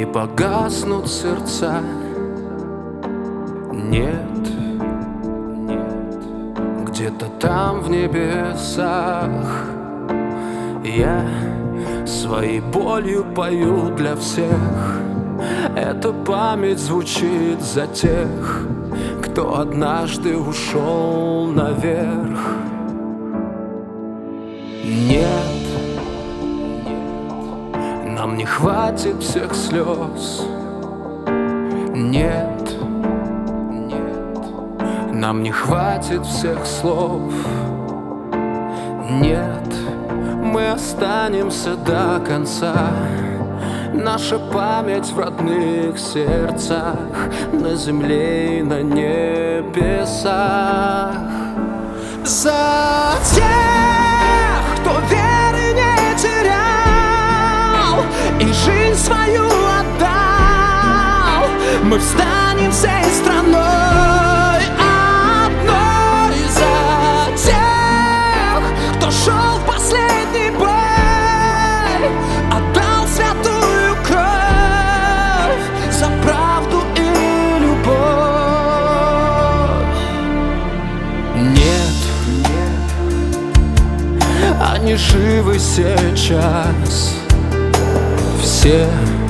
погаснут сердца. Нет, где-то там в небесах я своей болью пою для всех. Эта память звучит за тех, кто однажды ушел наверх. Нет, нам не хватит всех слез. Нет, нам не хватит всех слов. Нет, мы останемся до конца. Наша память в родных сердцах, на земле и на небесах. За тех, кто веры не терял и жизнь свою отдал, мы встанем всей страной одной. За тех, кто шел в последний бой, отдал святую кровь за правду и любовь. Нет, они живы сейчас. Все,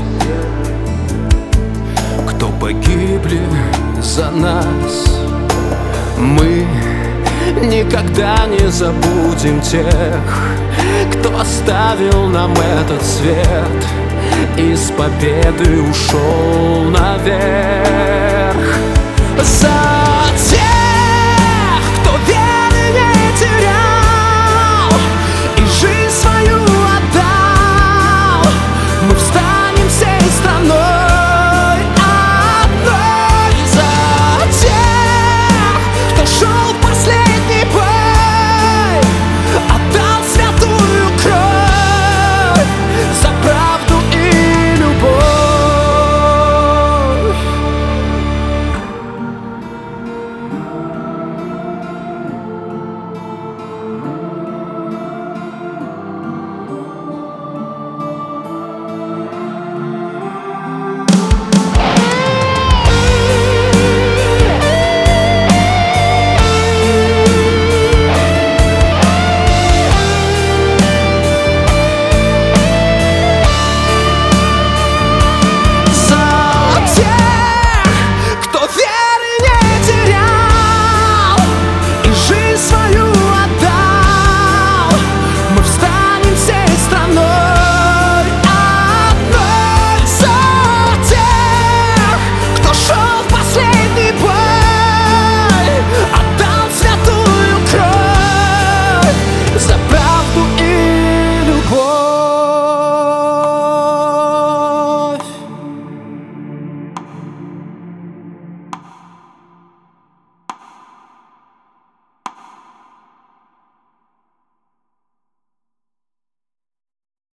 кто погибли за нас, мы никогда не забудем тех, кто оставил нам этот свет и с победой ушел наверх. За